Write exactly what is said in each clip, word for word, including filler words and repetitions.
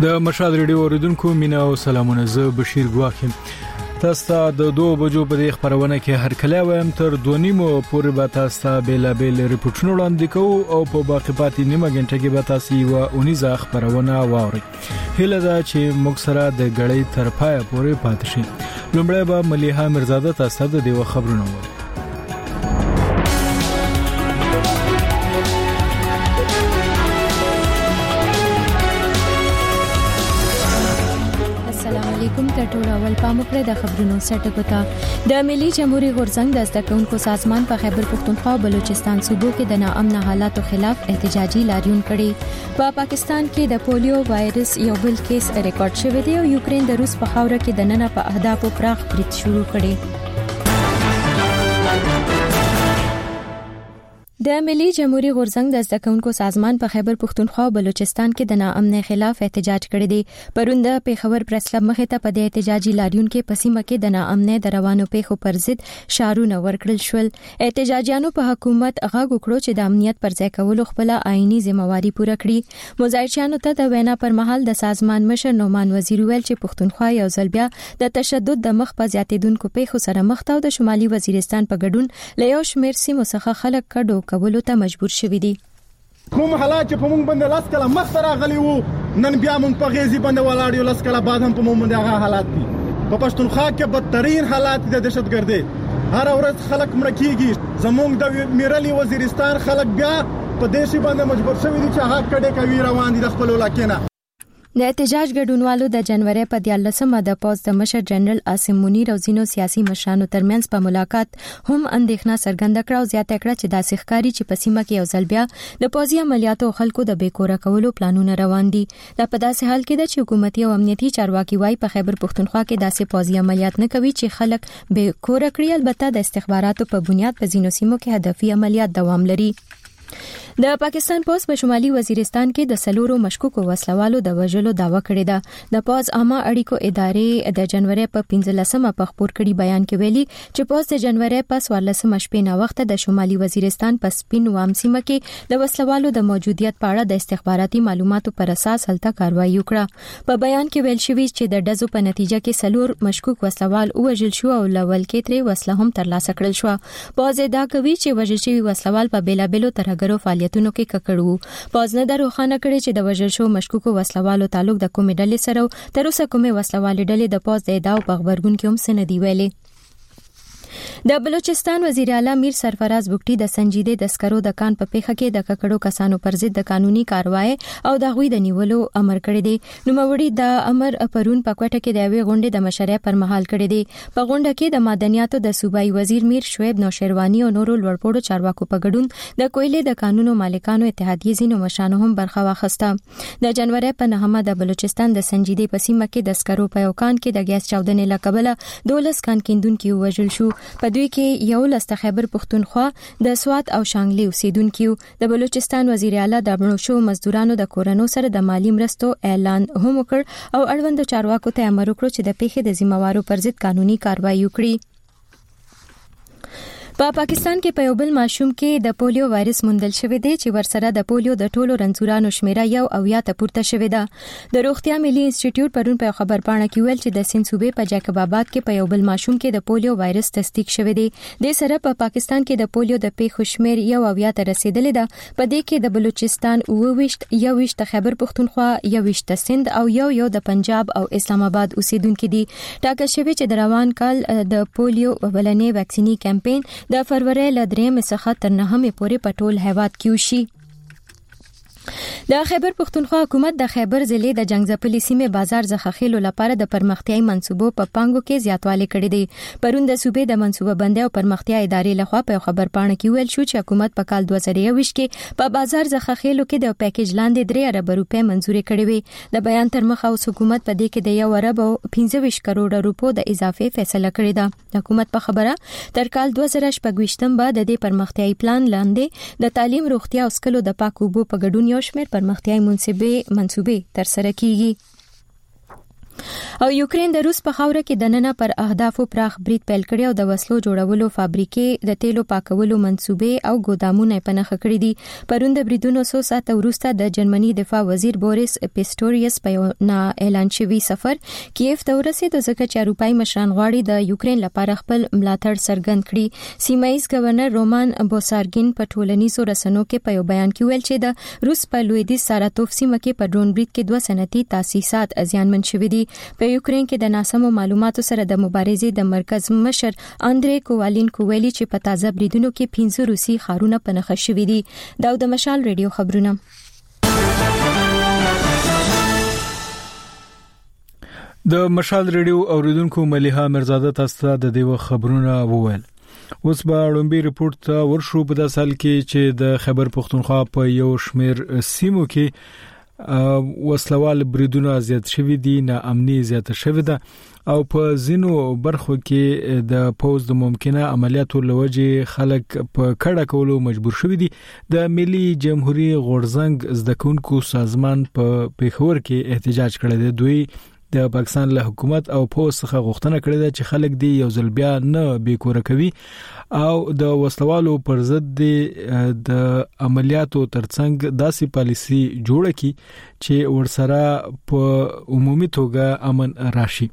د مشال ریډیو اوریدونکو مینا او سلامونه. زه بشیر ګواخیم. تاسو ته د دوه بجو په دې خبرونه کې هر کله وایم تر دوه نیمو پورې به تاسو ته بیل بیل ریپورتونه وړاندې کوو او په باقی پاتې نیمه غنټه کې به تاسو یو اونیزه خبرونه واورئ. هله دا چې موږ سره د غړې تر پای پورې پاتې شئ. لومړی به مليحه مرزاده تاسو ته د یو خبرونه وایي. کوم ټول اول پاموکړه د خبرونو سټکو ته د ملي جمهوریت غورځنګ د زدهکونکو سازمان په خیبر پختونخوا او بلوچستان صوبو کې د ناامن حالاتو خلاف احتجاجي لاریون کړي. په پا پاکستان کې د پولیو وایرس یو بل کیس ریکارډ شوی دی او یوکرين د روس په خاوره کې د نننه په اهدافو پراخ برید شروع کړي. د ملي جمهوریت غورځنګ د زدهکونکو سازمان په خیبر پختونخوا او بلوچستان کې د ناامن خلاف احتجاج کړی دی. پرون د پیښور پریس کلب مخې ته په دې احتجاجي لاریون کې پسیمه کې د ناامن د روانو پیښو پر ضد شعارونه ورکړل شول. احتجاجیانو په حکومت غږ وکړو چې د امنیت پر ځای کولو خپل آئینی ذمہواری پوره کړي. مظاهرچیانو ته د وینا پر مهال د سازمان مشر نومان وزیر ویل چې پختونخوا یو ځل بیا د تشدد د مخ په زیاتیدونکو پیښو سره مخ ته او د شمالي وزیرستان په ګډون له یو شمېر سیمو څخه خلک کډو کولو ته مجبور شوي دي. کوم حالات چې په موږ باندې لاس کله مخ ته راغلي وو نن بیا موږ په غیزي باندې ولاړ یو. لاس کله بعد هم په موږ باندې هغه حالات دي. په پښتونخوا کې بدترین حالات د دهشتګردي هر ورځ خلک مړ کیږي. زموږ د میرلی وزیرستان خلک بیا په دیشي باندې مجبور شوي دي چې هغه کډه کوي روان دي د خپل علاقې نه. د احتجاج ګډونوالو د جنوري په دیارلسمه د پوز د مشر جنرال عاصم منیر او ځینو سیاسي مشرانو ترمنځ په ملاقات هم اندېښنه څرګنده کړه او زیاته کړه چې داسې ښکاري چې په سیمه کې یو ځل بیا د پوځي عملیاتو خلکو د بیکوره کولو پلانونه روان دي. دا په داسې حال کې ده چې حکومتي او امنیتي چارواکي وايي په خیبر پختونخوا کې داسې پوځي عملیات نه کوي چې خلک بیکوره کړي. البته د استخباراتو په بنیاد په ځینو سیمو کې هدفي عملیات دوام لري. د پاکستان پوز په شمالي وزیرستان کې د سلورو مشکوکو وسلوالو د وژلو داوا کړې ده. د پوز عامه اړیکو ادارې د جنوري په پنځلسمه په خبر کړي بیان کې ویلي چې پوز د جنوري په څوارلسمه شپې نه وخت د شمالي وزیرستان په سپین وام سیمه کې د وسلوالو د موجودیت په اړه د استخباراتي معلوماتو پر اساس هلته کاروایی وکړه. په بیان کې ویل شوی چې د ډزو په نتیجه کې سلور مشکوک وسلوال وژل شو او لول کې ترې وسله هم ترلاسه کړل شو. پوز دا کوي چې وژل شوی وسلوال په بیلابلو ترهګرو فعالیتونو کې ککړو. پوز نه دروخانه کړي چې د وژل شو مشکوکو وسلوالو تعلق د کومې ډلې سره تر اوسه کومې وسلوالې ډلې د پوز د ادعاو په خبرګون کې هم څه نه دی ویلي. د بلوچستان وزیر اعلی میر سرفراز بوکټي د سنجیده د سکرو د کان په پیښه کې د ککړو کسانو پر ضد د قانوني کاروایی او د غوي د نیولو امر کړی دی. نو موري د امر پرون په کوټه کې د وی غونډې د مشرۍ پر مهال کړی دی. په غونډه کې د معدنیاتو د صوبایي وزیر میر شعیب نوشیروانی او نورو لوړپوړو چارواکو په ګډون د کویلې د قانونو مالکانو اتحادیې زینو مشانو هم برخه واخیسته. د جنوري په نهمه د بلوچستان د سنجیده په سیمه کې د سکرو په یو کان کې د ګیس چاودنې لکبله دولس کان کیندونکو وژل شو. په دوی کې یو لست خیبر پختونخوا د سوات او شانګلي اوسیدونکو. د بلوچستان وزیر اعلی د مړو شو مزدورانو د کورونو سره د مالی مرستو اعلان هم وکړ او اړوند چارواکو ته امر وکړ چې د پیښې د ذمہوارو پر ضد قانوني کاروایی وکړي. په پا پاکستان کې په یو بل ماشوم کې د پولیو وایرس موندل شوی دی چې ورسره د پولیو د ټولو رنځورانو شمیره یو او یا ته پورته شوی ده. د روغتیا ملي انسټیټیوټ پرون په خبر پاڼه کې ویل چې د سند صوبې په جاکب آباد کې په یو بل ماشوم کې د پولیو وایرس تصدیق شوی دی. د سره په پا پاکستان کې د پولیو د پیښو شمیر یو او یا ته رسیدلې ده. په دې کې د بلوچستان اوويشت یوويشت خیبر پختونخوا یوويشت سند او یو یو د پنجاب او اسلام آباد اوسیدونکو دي. ټاکل شوی چې د روان کال د پولیو ولنې ویکسینی کمپاین د فروری ل درېمې څخه تر نهمې پورې په ټول هیواد کې وشي. د خیبر پختونخوا حکومت د خیبر ضلع د جنگزپلي سیمې بازار زخخېلو لپاره د پرمختیايي منصوبو په پانګو کې زیاتوالی کړی دی. پرون د صوبې د منصوبه بندۍ او پرمختیا ادارې لخوا په خبر پاڼه کې ویل شو چې حکومت په کال دوه زره یوويشت کې په بازار زخخېلو کې د پیکیج لاندې درې ارب روپۍ منزوري کړې وي. د بیان تر مخه اوس حکومت په دې کې د یو ارب او پنځه ویشت کروڑ روپو د اضافه فیصله کړې ده. حکومت په خبره تر کال دوه زره شپږ بعد د دې پرمختیايي پلان لاندې د تعلیم روغتیا او سکلو د پاکو اوبو په ګډون یو شمېر پرمختیايي منصوبې منصوبې تر سره کیږي. او یوکرين د روس په خاوره کې د نننه پر اهدافو پراخ برید پیل کړی او د وسلو جوړولو فابریکې د تیلو پاکولو منصوبې او ګودامونه پنه خکړې دي. پروند بریدونو سو ساعت وروسته د جرمني دفاع وزیر بوریس پیسټوریس په نا اعلان شوی سفر کیف ته ورسېد ځکه چې اروپای مشران غواړي د یوکرين لپاره خپل ملاتړ څرګند کړي. سیمایي گورنر رومان بوسارګین په ټولنیزو رسنیو کې په یو بیان کې ویل چې د روس په لویدیځ ساراتوف سیمه کې په ډرون برید کې دوه صنعتي تاسیسات ازیانمن شوي دي. په یوکرين کې د ناسمو معلوماتو سره د مبارزې د مرکز مشر اندری کووالینکو ویلي چې په تازه بریدونو کې پنځه روسي ښارونه پنهخ شوي دي. دا د مشال ریډیو خبرونه. د مشال ریډیو اوریدونکو مليحه مرزاده تاسو ته د دیو خبرونه وویل. اوس به لومبي ریپورت ته ورشو. په داسې حال کې چې د خیبر پختونخوا په یو شمیر سیمو کې وسلوال بریدونه زیات شوي دي، نا امني زیات شوي ده او په زینو برخو کې د پوز د ممکنه عملیاتو لوجه خلک په کډه کولو مجبور شوي دي. د ملي جمهوریت غورزنګ زدکونکو سازمان په پیښور کې احتجاج کړی دی. دوی د پاکستان له حکومت او پوز څخه غوښتنه کړې ده چې خلک دی یو ځل بیا نه بیکوره کوي او د وسلوالو پر ضد د عملیاتو ترڅنګ داسې پالیسي جوړه کی چې ورسره په عمومي توګه امن راشي.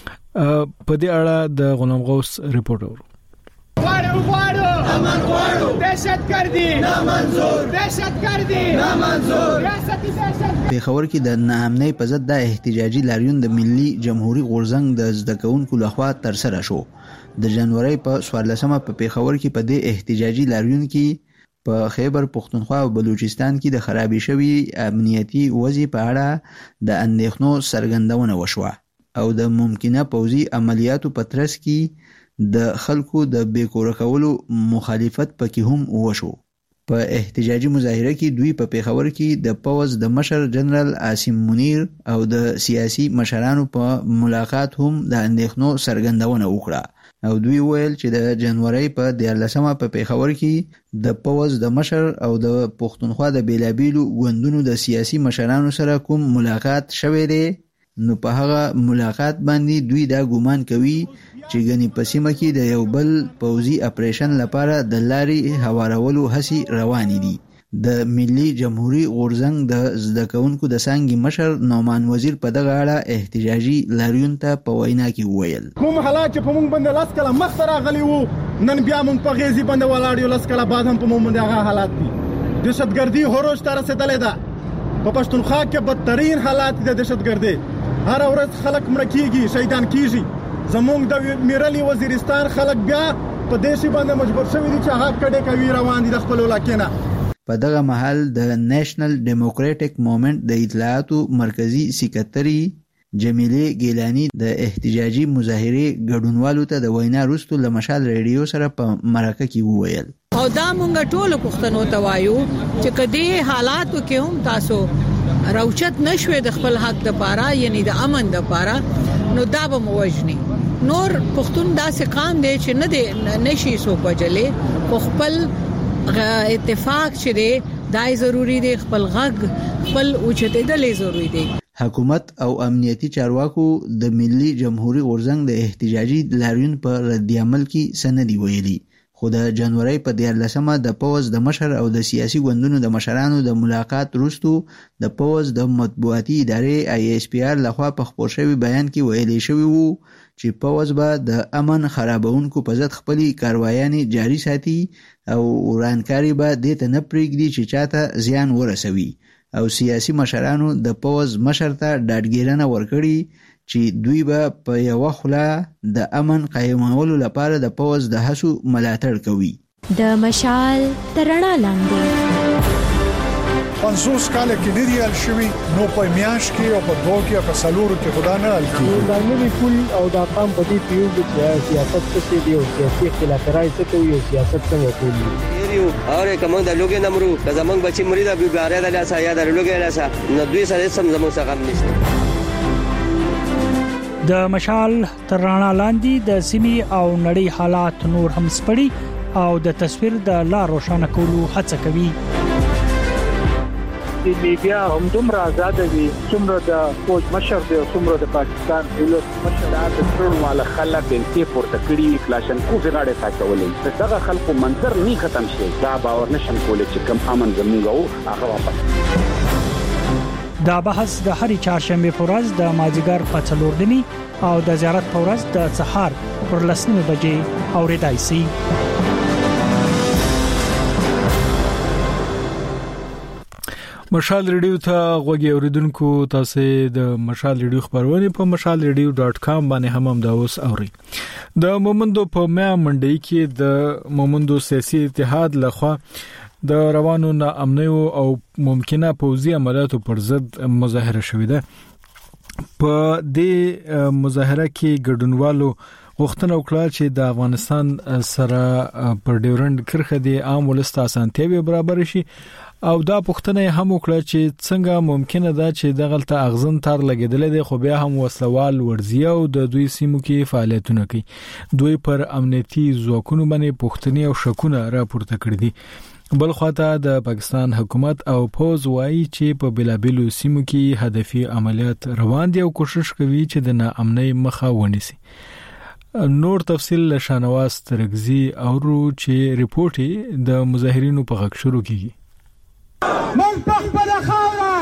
په دې اړه د غلام غوث ریپورت اورو. غواړو غواړو امن غواړو دهشتګردي نامنظور دهشتګردي نامنظور ریاستي دهشت. پیښور کې د ناامنۍ په ضد د احتجاجي لاریون د ملي جمهوریت غورزنګ د زدکونکو لخوا تر سره شو. د جنوري په څوارلسمه په پیښور کې په دې احتجاجي لاریون کې په خیبر پختونخوا او بلوچستان کې د خرابې شوی امنیتي وضع په اړه د اندېښنو څرګندونه وشوه او د ممکنه پوځي عملیاتو په ترڅ کې د خلکو د بیکوره کولو مخالفت پکې هم وشو. په احتجاجي مظاهره کې دوی په پیښور کې د پوز د مشر جنرال عاصم منیر او د سیاسي مشرانو په ملاقات هم د اندېښنو څرګندونه وکړه او دوی ویل چې د جنوري په دیارلسمه په پیښور کې د پوز د مشر او د پښتونخوا د بیلابیلو ګوندونو د سیاسي مشرانو سره کوم ملاقات شوی دی نو په هغه ملاقات باندې دوی دا ګومان کوي چې غني پسیمه کې د یو بل پوزي اپریشن لپاره د لاري هوارولو هڅې روانې دي. د ملي جمهوریت غورزنګ د زدکونکو د سانګي مشر نومان وزیر په دغه اړه احتجاجي لاریون ته په وینا کې وویل کوم حالات چې په موږ باندې لاس کله مخ سره غلي وو نن بیا موږ په غیزي باندې ولاړ یو لاس کله بعد هم په موږ باندې هغه حالات دي. دهشتګردي هروج تر رسیدلې ده. په پښتونخوا کې بدترین حالات د دهشتګردي. هر ورځ خلک مړ کیږي، شهیدان کیږي. زمونږ د میرلی وزیرستان خلک بیا په دیشي باندې مجبور شوي دي چې هغه کډه کوي روان دي د خپل علاقې. په دغه محل د نېشنل ډیموکراټک موومېنټ د اطلاعاتو مرکزی سکرټري جمیله ګیلانی د احتجاجي مظاهره ګډونوالو ته د وینا وروسته له مشال ریډیو سره په مرکه کې وویل او دا مونږ ټول پښتنو ته وایو چې کدی حالاتو کې هم تاسو راوچت نشوي د خپل حق د پاره یعنی د امن د پاره نو دا به موجني نور پښتون داسې قام دی چې نه دی نشي سو بجلې خو خپل اتفاق چې دی دای ضروری دی، خپل غږ خپل اوچته دلې ضروری دی. حکومت او امنیتي چارواکو د ملي جمهوریت غورزنګ د احتجاجي لاریون په رد عمل کې سندي ویلي خو د جنوري په دیارلسمه د پوز د مشر او د سیاسي ګوندونو د مشرانو د ملاقات وروسته د پوز د مطبوعاتي ادارې آی ایس پی آر لخوا په خپور شوی بیان کې ویلي شوی وو چې پوز به د امن خرابونکو په ضد خپل کاروایانې جاري ساتي او ورانکاري به د ته نه پرېږدي چې چاته زیان ورسوي او سیاسي مشرانو د پوز مشر ته ډاډګیرنه ورکړي چې دوی به په یو خلا د امن قایمولو لپاره د پوز د هڅو ملاتړ کوي. د مشال ترڼا لاندې پنځوس کال کې ډیر یال شوی نو په میاش کې او په دوه کې په سالورو کې خدا نه حل کیږي. دا نوی پول او دا قام په دې پیو چې سیاست څه دی او سیاسي اختلافات څه کوي او سیاست څنګه کوي یو اور کوم د لوګي نمرو که زمنګ بچي مریدا بیګاره د لاسه یا د لوګي لاسه نو دوی سره سم زموږ څخه غم نشته. د مشال ترڼا لاندې د سیمي او نړۍ حالات نور هم سپړي او د تصویر د لا روښانه کولو هڅه کوي. چې لیبیا هم دومره آزاد دي څومره د فوج مشر دی او څومره د پاکستان دولت مشر د ټرون والا خلک بنتي پورته کړی کلاشنکوف غاړه ساتولې دغه خلکو منظر نه ختم شي دا باور نشم کولای چې کم امن زمونږ او هغه واپس دا بحث د هرې چهارشنبه په ورځ د مازیګر په څلور نیمه او د زیارت په ورځ د سهار پر لسنیمه بجې اوریدای شي. مشال ریډیو ته غوږی اوریدونکو تاسو د مشال ریډیو خبرونه په مشال ریډیو ډاٹ کام باندې هم هم دا اوس اوري. د مومندو په میا منډي کې د مومندو سیاسي اتحاد لخوا د روانو ناامنۍ او ممکنه پوځي عملیاتو پر ضد مظاهره شوې ده. په دې مظاهره کې ګډونوالو غوښتنه وکړه چې د افغانستان سره پر ډیورند کرښه د عام ولست اسانتیاوي برابر شي او دا پوښتنه هم وکړه چې څنګه ممکنه ده چې دغلته اغزن تار لګیدل دي خو بیا هم وسلوال ورزیه او د دوی سیمو کې فعالیتونه کوي. دوی پر امنیتي ځواکونو باندې پوښتنې او شکونه راپورته کړې دي. بل خواته د پاکستان حکومت او پوز وایي چې په بلابلو سیمو کې هدفي عملیات روان دي او کوشش کوي چې د ناامنۍ مخه ونیسي. نور تفصیل له شانواز ترغزي او چې ریپورتي د مظاهرینو په غږ شروع کیږي. من پخپل خاوره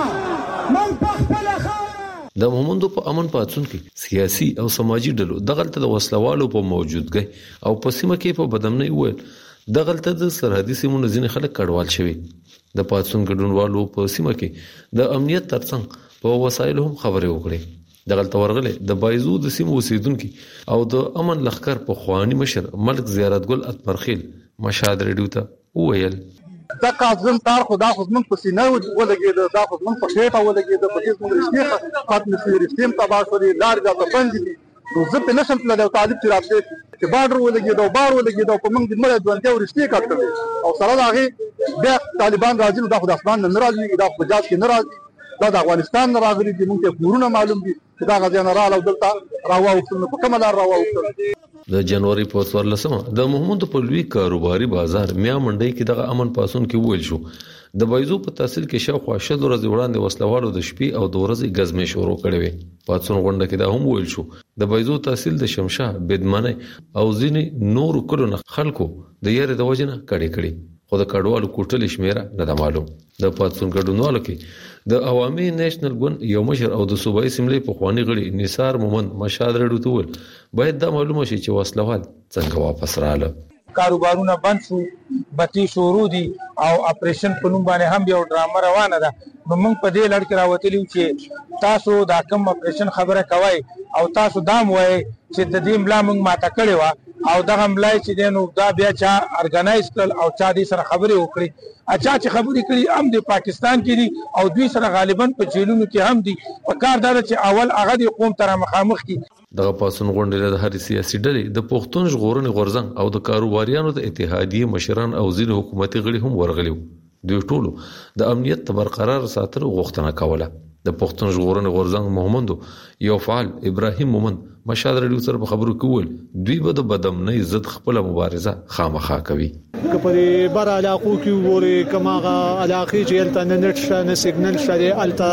من پخپل خاوره د مومندو په امن پاتون کې سیاسي او سماجی ډلو دغلت د وسلوالو په موجودګۍ او په سیمه کې په بدمنۍ وویل دغلت د سرحدي سیمو ځین خلک کډوال شوي. د پاتون ګډونوالو په سیمه کې د امنیت ترڅنګ په وسایلو هم خبرې وکړي. دغلت ورغله د بایزو د سیمو اوسیدونکو او د امن لخر په خواني مشر ملک زیارتګل اکبرخیل مشهد ریډیو ته وویل دا کاغذن تار خدا خدمت په سینه ولګید دا خدمت په خېټه ولګید په دې موږ رښتیا خاطر سیستم تباہ شوی لار دا بند دي نو زه په نشم تل د طالب چې راځي چې بارډر ولګید او بار ولګید او په موږ د مړ ځوانته ورشتي کړل او سره دا غي بیا طالبان راځي نو دا خدای اسمان نه راځي دا بجاج کې نه راځي دا د افغانستان نه راغلي دي موږ ته کورونه معلوم دي چې دا غزا نه رااله دلته راووستل په کومه لار راووستل. د جنوري په څوارلسمه د محمود په لوی کاروباري بازار میا منډي کې د امن پاسون کې ویل شو د بایزو په تحصیل کې شاوخوا شل ورځې وړاندې وسلوالو د شپې او د ورځې غزمې شروع کړې وې. پاتون غونډه کې دا هم ویل شو د بایزو تحصیل د شمشاه بدمنه او ځینې نور کلونه خلکو د یاره د وجنه کړي کړي خو د کډوالو کوټل شمیره نه د معلوم. د پاتون ګډونوالو کې د عوامي نېشنل ګوند یو مشر او د صوبایي سیملې په خواني غړي نثار مومند مشهد رډو تول باید دا معلومه شي چې وسلوال څنګه واپس رااله. کاروبارونه بند شو بتی شروع دي او اپریشن په نوم باندې هم یو ډرامه روانه ده. نو موږ په دې لړ کې راوتلیو چې تاسو دا کوم اپریشن خبره کوي او تاسو دام وای چې د دې ملا موږ ماته کړی و او دغه ملای چې دینو دا بیا چا ارګنایز کړ او چا دې سره خبرې وکړي اچھا چې خبرې کړي هم د پاکستان کې دي او دوی سره غالبا په جیلونو کې هم دي په کار دا چې اول هغه د قوم تر مخامخ کی دغه پاسون غونډې د هر سیاسي ډلې د پښتون ژغورنې غورځنګ او د کاروباریانو د اتحادیې مشران او ځینې حکومتي غړي هم ورغلي. دوی ټول د امنیت برقرار ساتلو غوښتنه کوله. د پښتون ژغورنې غورځنګ محمد یو فعال ابراهیم مومند مشهد رډیو سره خبرو کول دوی به د بدمنۍ ضد خپل مبارزه خامخا کوي. کپري بار علاقو کې وګوري کماغه علاقې چې الته نت شنه سیګنل شری الته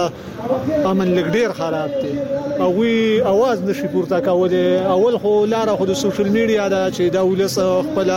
امن لګډیر خراب دي او وی आवाज نشي پورته کولای. اول خو لاره خو د سوشل میډیا دا چې دا ولس خپل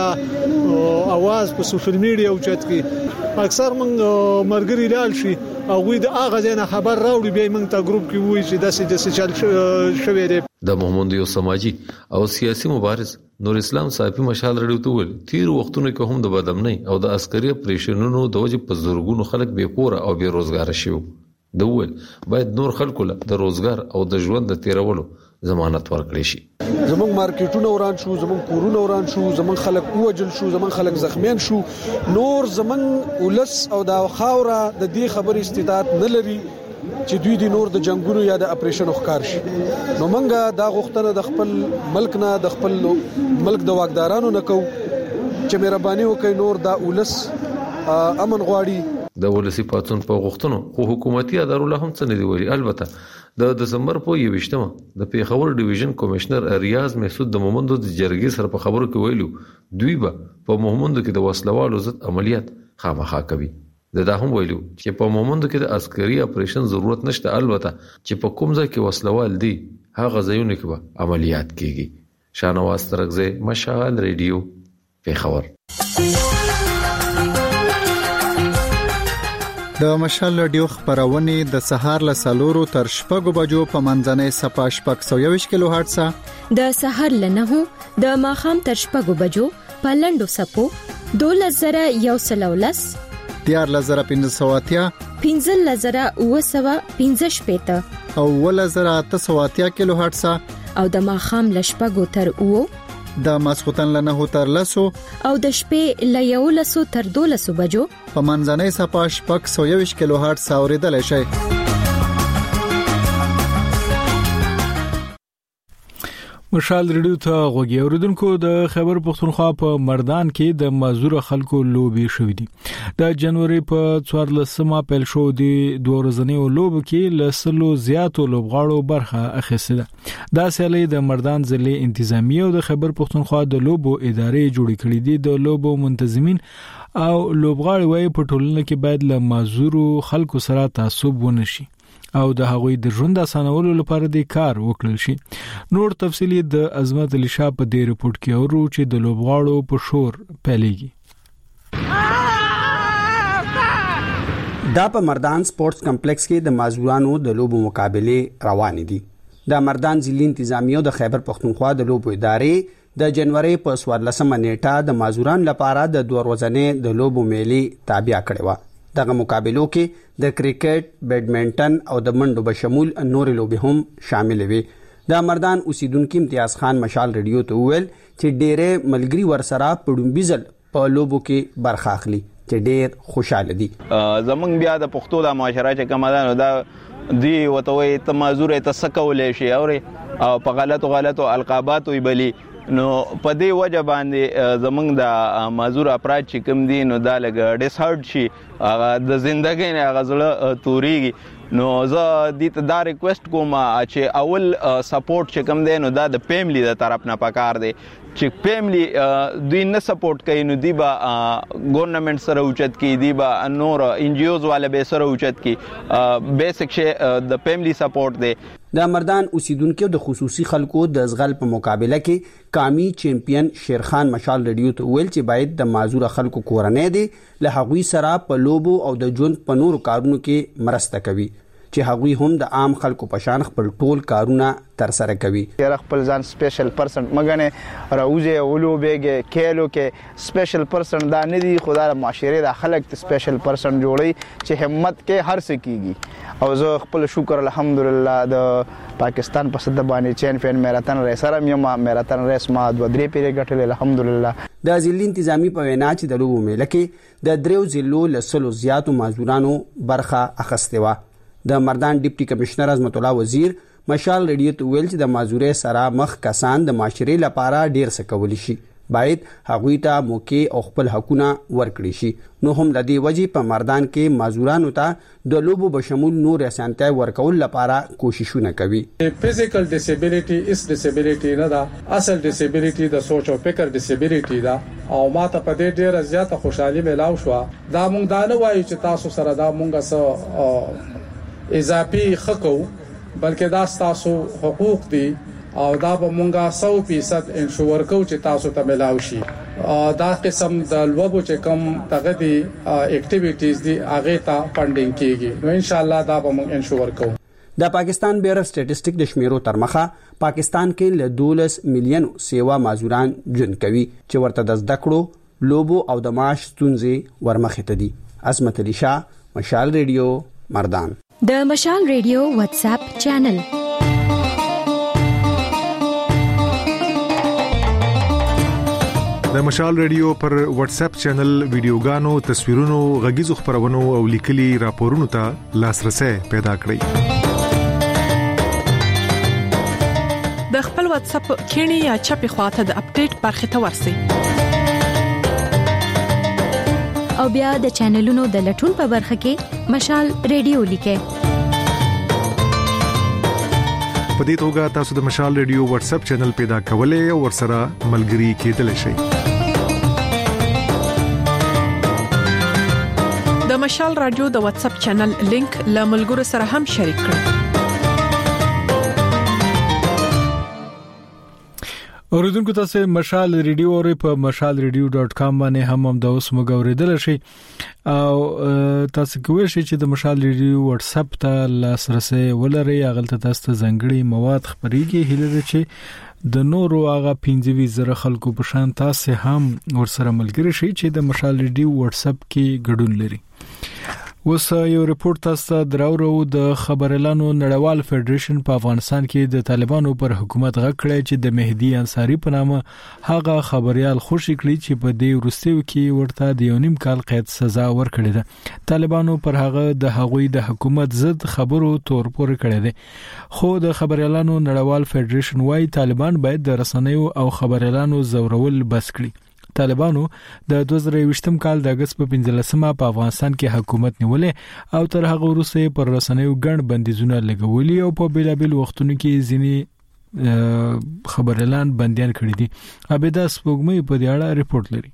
आवाज په سوشل میډیا اوچت کی اکثر موږ مرګري لال شي او وی د اغه ځنه خبر راوړي به موږ ته ګروپ کې وای چې داسې داسې چل شوې ده. د محمد یو سماجی او سیاسي مبارز نور اسلام صاحب مشال رډیو ته ول تیر وختونه کې هم د بدمنۍ او د عسکري اپریشنونو د وجې په زورګونو خلک بے کور او بے روزګار شوي. د ول باید نور خلکو له د روزګار او د ژوند د تیرولو ضمانت ورکړي شي. زمونږ مارکیټونه وران شو زمونږ کورونه وران شو زمونږ خلک وجل شو زمونږ خلک زخمیان شو نور زمونږ ولس او د خاوره د دې خبرې استطاعت نه لري چې دوی د نور د جنگونو یا د اپریشن ښکار شي. نو منګه دا غوښتنه د خپل ملک نه د خپل ملک د واکدارانو نه کو چې مهرباني وکړي نور دا ولس امن غواړي. د ولسی پاتون په غوښتنو خو حکومتي ادارو له هم څه نه دی ویلي. البته د دسمبر په یوویشتمه د پیښور ډیویژن کمشنر ریاض محسود د مومندو د جرګې سره په خبرو کې ویلو دوی به په مومندو کې د وسلوالو ضد عملیات خامخا کوي. د دا هم ویلو چې په مومند کې د عسکري اپریشن ضرورت نشته، البته چې په کوم ځای کې وسلوال دي هغه ځایونه کې به عملیات کیږي. شاهنواز ترغزی، مشال ریډیو، پیښور. د مشال ریډیو خبرونه د سهار له سلورو تر شپږو بجو په منځنۍ صفه شپږ سوه یوویشت کیلو هرتز، د سهار له نهو د ماښام تر شپږو بجو په لنډو سپو دولس زره یو سل ولس، دیارلس زره پنځه سوه اتیا، پنځلس زره اوه سوه پنځه شپېته او اوولس زره اته سوه اتیا کیلو هرتز، او د ماښام له شپږو تر اوو، د ماسختن له نهو تر لسو او د شپې له یولسو تر دولسو بجو په منځنۍ صفه شپږ سوه یوویشت کیلو هرتز اوریدلای شئ. مشال ریډیو ته غوږی اوریدونکو، د خیبر پختونخوا په مردان کې د معذور خلکو لوبي شوې دي. د جنوري په څوارلسمه پیل شو دي دوه ورځنیو لوبو کې لسلو زیاتو لوبغاړو برخه اخیسته ده. دا سیالي د مردان ضلع انتظامیه او د خیبر پختونخوا د لوبو ادارې جوړې کړې دي. د لوبو منتظمین او لوبغاړي وايي په ټولنه کې باید له معذور خلکو سره تعصب ونشي او د هغوی د ژوند اسانولو لپاره د کار وکړل شي. نور تفصیلی د عظمت علی شاه په دې رپورت کې اورو چې د لوبغاړو په شور پیلېږي. دا په مردان سپورتس کمپلیکس کې د معذورانو د لوبو مقابله روان دي. د مردان ضلع انتظامیه د خیبر پختونخوا د لوبو ادارې د جنوري په څوارلسمه نیټه د معذورانو لپاره د دوه ورځې د لوبو میلې تابع کړې و. دغه مقابلو کې د کرکټ، بیډمنټن او د منډو به شمول نور لوبې هم شامل وي. د مردان اوسیدونکو امتیاز خان مشال ریډیو ته ویل چې ډېرې ملګری ورسره په ډومبیزل په لوبو کې برخه اخلي چې ډېر خوشاله دي. زمونږ بیا د پښتو د معاشره چې کومه ده دا دی وتوي ته معذور ته سکولې شي او په غلطو غلطو القابات وي بلی نو په دې وجه باندې زمونږ د معذور افراد چې کوم دي نو دا لګ ډیس هارد شي د ژوندۍ نه غزله توريږي. نو زه دې ته دا ریکوست کوم چې اول سپورټ چې کوم دی نو دا د فیملی د طرف نه پکار دی چې فیملی دوی نه سپورټ کوي نو دی با ګورنمنت سره اوچت کی دی با نور ان جی اوز والے به سره اوچت کی بیسیک شی د فیملی سپورټ دی. د مردان اوسیدونکو د خصوصي خلکو د ازغل په مقابله کې قامي چیمپیون شیرخان مشال ریډیو ته ویل چې باید د معذور خلکو کورنۍ دي له هغوی سره په لوبو او د ژوند په نورو کارونو کې مرسته کوي چې هغوی هم د عام خلکو په شان خپل ټول کارونه تر سره کوي. یاره خپل ځان سپیشل پرسن مګنه راوځي ولوبېږي کېلو کې سپیشل پرسن دا نه دی خدای معاشره د خلک ته سپیشل پرسن جوړي چې همت کې هر څه کیږي. او زه خپل شکر الحمدلله د پاکستان په صد باندې چیمپیون میراتن ریسر یم میراتن ریس ما د درې پیری غټل الحمدلله. د ضلع انتظامی په وینا چې د لوبو میله کې د دریو ضلعو لسلو زیاتو معذورانو برخه اخیسته و. د مردان ډیپټي کمشنر عظمت الله وزیر مشال ریډیو ته ویل چې د معذورې سره مخ کسان د معاشري لپاره ډیر څه کولی شي باید هغوی ته موقع او خپل حقونه ورکړي شي. نو هم د دې وجې په مردان کې معذورانو ته د لوبو بشمول نور اسانتیا ورکول لپاره کوششونه کوي. فزیکل ډیسیبিলিټي اس ډیسیبিলিټي نه دا اصل ډیسیبিলিټي د سوچ او فکر ډیسیبিলিټي دا او ماته په دې ډیره زیاته خوشحالي ملاو شو. دا مونږ دا نه وایو چې تاسو سره دا مونږه سو اضافي حقوق بلکې دا تاسو حقوق دي او دا به مونږه سو فیصد انشور کو چې تاسو ته ملاوي شي. دا قسم د لوبو چې کوم دغه دي اکټیویټیز دي هغه ته فندینګ کیږي نو ان شاء الله دا به مونږ انشور کوو. د پاکستان بیره سټیټسټیک د شمیرو تر مخه پاکستان کې له دولس میلیون سیوا معذوران ژوند کوي چې ورته د زده کړو لوبو او د معاش ستونزې ورمخې ته دي. عظمت علی شاه، مشال ریډیو، مردان. د مشال ریډیو واتس اپ چینل د مشال ریډیو پر واتس اپ چینل ویډیوګانو، تصویرونو، غږیزو خبرونو او لیکلي راپورونو ته لاسرسي پیدا کړئ. د خپل واتس اپ کینی یا چپی خواته د اپډیټ برخه ته ورسئ او بیا د چینلونو د لټون په برخه کې مشال ریډیو لیکئ. په دې توګه تاسو د مشال ریډیو واتس اپ چینل پیدا کولای او ورسره ملګري کېدلی شئ. د مشال رادیو د واتس اپ چینل لینک له ملګرو سره هم شریک کړئ. اوریدونکو تاسو مشال ریډیو اورئ په مشال ریډیو ډاٹ کام باندې هم هم د اوس موږ اوریدل شي او تاسو کوی شئ چې د مشال ریډیو واتس اپ ته لاسرسي ولرئ. هغه تاسو ته ځانګړي مواد خبريږي هله چې د نورو هغه پنځه زره خلکو په شان تاسو هم ورسره ملګری شئ چې د مشال ریډیو واتس اپ کې ګډون لري. اوس یو ریپورت تاسو دراورو د خبرلانو نړیوال فدریشن په افغانستان کې د طالبانو پر حکومت غږ کړی چې د مهدی انصاری په نامه هغه خبريال خوشی کړی چې په دې ورستیو کې ورته د یو نیم کال قید سزا ورکړې ده. طالبانو پر هغه د هغوی د حکومت ضد خبرو تور پورې کړی دی. خو د خبريالانو نړیوال فدریشن وايي طالبان باید د رسنیو او خبريالانو زورول بس کړي. طالبانو د دوه زره یوولسم کال د اگست په پنځلسمه په افغانستان کې حکومت نیولې او تر هغه وروسته پر رسنیو ګڼ بندیزونه لګولي او په بیلابل وختونو کې ځینی خبريالان بنديان کړي دي. عبیده سپوږمۍ په دې اړه ریپورت لري.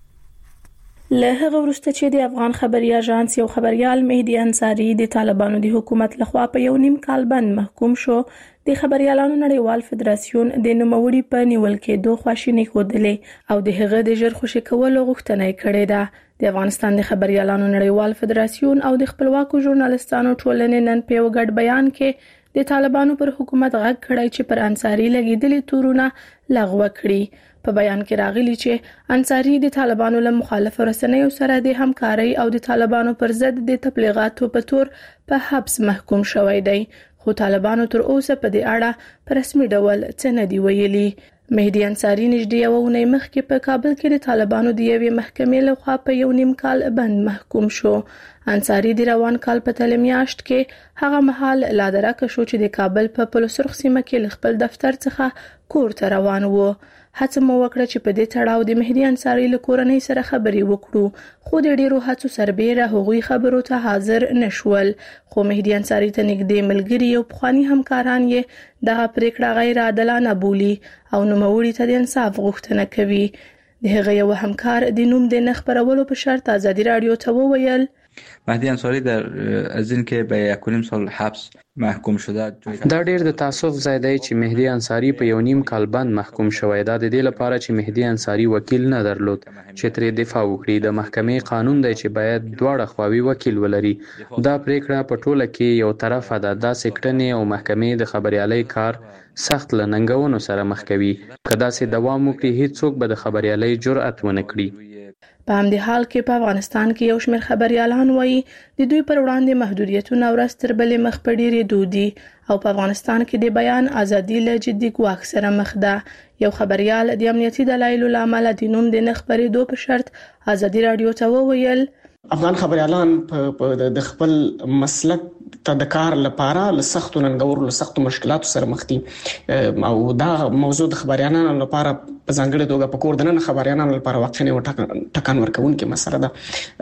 له هغه وروسته چې د افغان خبري اژانس یو خبريال مهدی انصاری د طالبانو د حکومت لخوا په یو نیم کال باندې محکوم شو، د خبريالانو نړیوال فدراسیون د نوموړي په نیول کې دوه خواشینی خوده او د هغه د ژر خوشی کولو غوښتنه کړې ده. د افغانستان د خبريالانو نړیوال فدراسیون او د خپلواکو ژورنالستانو ټولنې نن په یو ګډ بیان کې د طالبانو پر حکومت غږ کړی چې پر انصاری لګیدلې تورونه لغوه کړي. په بیان کې راغلی چې انصاری د طالبانو له مخالف رسنیو سره د همکارۍ او د طالبانو پر ضد د تبلیغاتو په تور په حبس محکوم شوی دی. خو طالبانو تر اوسه په دې اړه په رسمي ډول څه نه دی ویلي. مهدی انصاری نږدې یو ونې مخکې په کابل کې د طالبانو د یوې محکمې لخوا په یو نیم کال بند محکوم شو. انصاری د روان کال په تل میاشت کې هغه مهال لا درکه شو چې د کابل په پلوسرخ سیمه کې خپل دفتر څخه کور ته روان وو. هڅه مو وکړه چې په دې تړاو د مهدی انصاری له کورنۍ سره خبري وکړو، خو د ډیرو هڅو سربېره هغوی خبرو ته حاضر نشول. خو مهدی انصاری ته نږدې ملګری او پخوانی همکاران یې دغه پریکړه غیر عادلانه بولي او نوموړي ته د انصاف غوښتنه کوي. د هغه یو همکار د نوم د نه خبرولو په شرط ازادي رادیو ته وویل مهدی انصاری در از این که به یک و نیم سال حبس محکوم شده. دا ډیر د تاسف ځای دی چې مهدی انصاری په یو نیم کال بند محکوم شوی. دا د دې لپاره چې مهدی انصاری وکیل نه درلود چې ترې دفاع وکړي. د محکمې قانون دی چې باید دواړه خواوې وکیل ولري. دا پریکړه په ټوله کې یو طرفه ده. دا سکټنې او محکمې د خبريالۍ کار سخت لننګونو سره مخ کوي. کدا سي دوام وکړي هیڅوک به د خبريالۍ جرأت ونه کړي. په همدې حال کې په افغانستان کې یو شمېر خبريالان وایي د دوی پر وړاندې محدودیتونه ورځ تر بلې مخ په ډېرېدو دي او په افغانستان کې د بیان ازادي له جدي ګواښ سره مخ ده. یو خبريال د امنیتي دلایلو له امله د نوم د نه خبرېدو په شرط ازادي رادیو ته وویل افغان خبريالان په د خپل مسلک ته د کار لپاره له سختو ننګورو له سختو مشکلاتو سره مخ دي او دا موضوع د خبريالانو لپاره په ځانګړي توګه په کور دننه خبريالانو لپاره واقعي ټکان ورکوونکې مسله ده.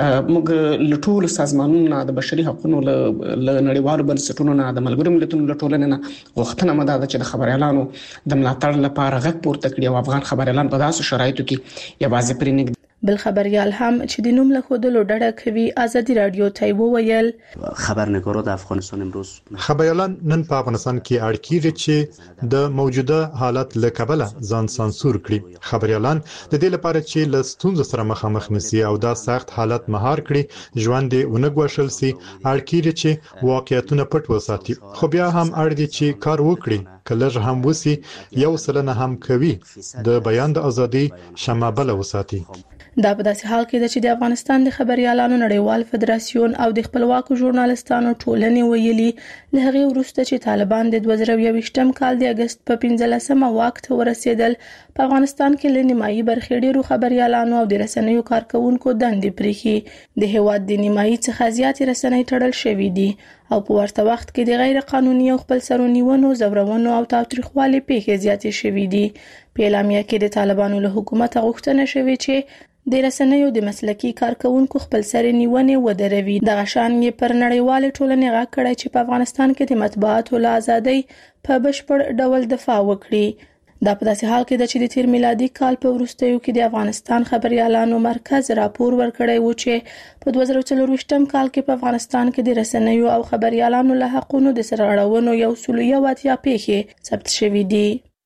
موږ له ټولو سازمانونو د بشري حقوقو له نړیوالو بنسټونو نه د ملګرو ملتونو له ټولنې نه غوښتنه مده ده چې د خبريالانو د ملاتړ لپاره غږ پورته کړي او افغان خبريالان په داسې شرایطو کې یوازې پرې نه بل خبريال هم چې د نوم له خودلو ډډه کوي ازادي رادیو ته وویل خبرنگارا د افغانستان امروز خبريالان نن په افغانستان کې اړ کیږي چې د موجوده حالت له کبله ځان سانسور کړي. خبريالان د دې لپاره چې له ستونزو سره مخامخ نشي او دا سخت حالت مهار کړي ژوند یې ونګوښل سي. اړ کیږي چې واقعیتونه پټ وساتي خو بیا هم اړ دي چې کار وکړي. کله هم وسی یو سلنه هم کوي د بیان د ازادي شمابل وساتي. دا په داسې حال کې ده چې د افغانستان د خبريالانو نړیوال فدراسیون او د خپلواکو ژورنالستانو ټولنې ویلي له هغه وروسته چې طالبان د دوه زره یوولسم کال د اگست په پنځلسمه واک ته ورسېدل په افغانستان کې له نیمایي برخې ډیرو خبريالانو او د رسنیو کارکونکو دندې پریخي. د هیواد د نیمایي څخه زیاتې رسنۍ تړل شوې دي او په ورته وخت کې د غیر قانوني او خپل سرونیونو زورونو او تاوتریخوالي پیښې زیاتې شوې دي. په اعلامیه کې د طالبانو له حکومت غوښتنه شوې چې د رسنیو د مسلکي کارکونکو خپل سرنیونې ودروي. دغه شان یې پر نړیوال ټولنې غږ کړی چې په افغانستان کې د مطبوعاتو له ازادۍ په بشپړ ډول دفاع وکړي. دا په داسې حال کې د چې د تیر میلادي کال په وروستیو کې د افغانستان خبريالانو مرکز راپور ورکړی و چې په دوه زره څلور کال کې په افغانستان کې د رسنیو او خبريالانو له حقونو د سرغړونو یو سل یو اتیا پیښې ثبت شوې دي.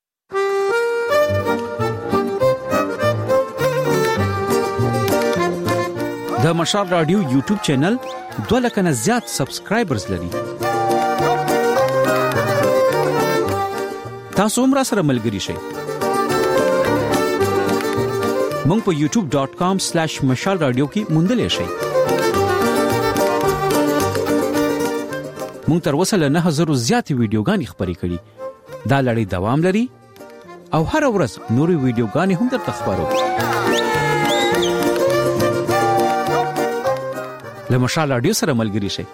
د مشال رادیو یوټیوب چینل دوه لک نه زیات سبسکرایبرز لري. تاسو هم را سره ملګري شئ. مونږ په یوټیوب ډاٹ کام سلیش مشال رادیو کې موندلې شئ. مونږ تر اوسه له نه هزار زیاتې ویډیوګانې خبرې کړې. دا لړۍ دوام لري او هر ورځ نورې ویډیوګانې هم درته خبرو. له مشال رادیو سره ملګري شئ.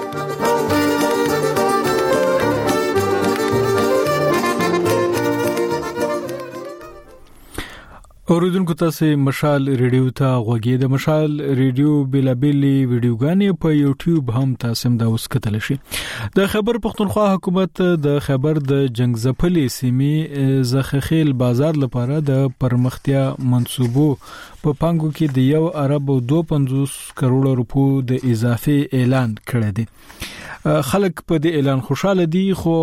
اوریدونکو تاسو مشال ریډیو ته غوږی د مشال ریډیو بلابلی ویډیوګانې په یوټیوب هم تاسو هم دا اوس کتل شي. د خیبر پختونخوا حکومت د خیبر د جنگزپلې سیمې زخخیل بازار لپاره د پرمختیا منصوبو په پانګو کې د یو ارب او دوه پنځوس کروڑ روپو د اضافي اعلان کړی دی. خلک په دې اعلان خوشاله دي خو